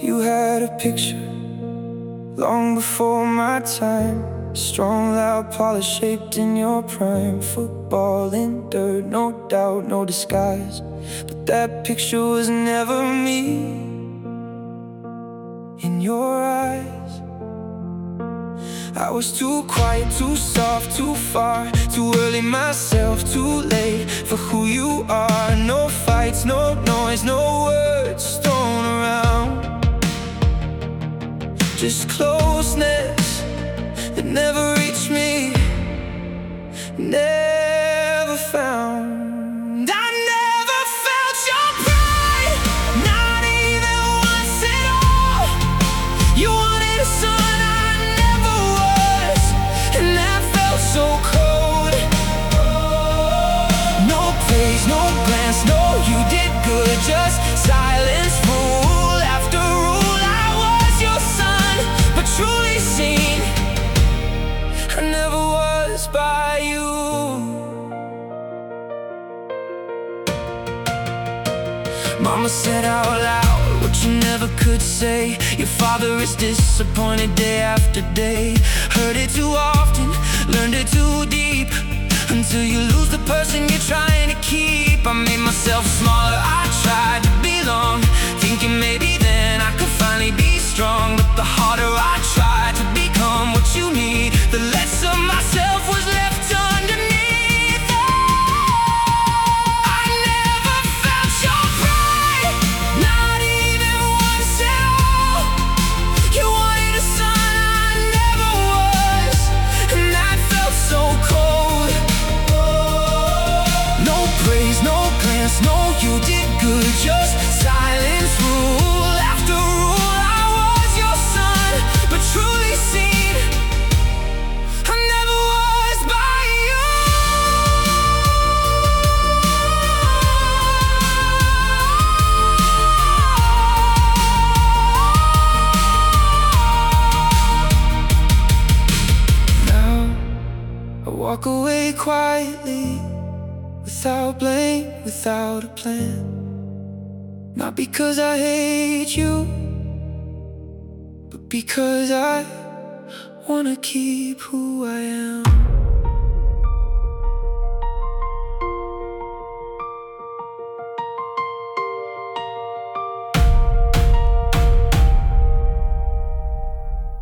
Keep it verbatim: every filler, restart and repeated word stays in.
You had a picture long before my time. Strong, loud, polished, shaped in your prime. Football in dirt, no doubt, no disguise. But that picture was never me. In your eyes, I was too quiet, too soft, too far, too early myself, too late for who you are. No fights, no noise, no words thrown around. Just closeness that never reached me, never found. I never felt your pride, not even once at all. You wanted a son I never was, and that felt so cold. No praise, no glance, no you did good, just silence, rule after rule. I was your son, but truly seen, I never was by you. Mama said out loud what you never could say. Your father is disappointed day after day. Heard it too often, learned it too deep, until you lose the person you're trying to keep. I made myself smaller, I tried to belong, thinking maybe then I could finally be strong. But the harder I tried to become what you need, the less of myself was left underneath. I never felt your pride, not even once at all. You wanted a son I never was, and that felt so cold. No praise, no glance, no you did good, just silence, rule after rule. I was your son, but truly seen, I never was by you. Now I walk away quietly, without blame, without a plan. Not because I hate you, but because I wanna keep who I am.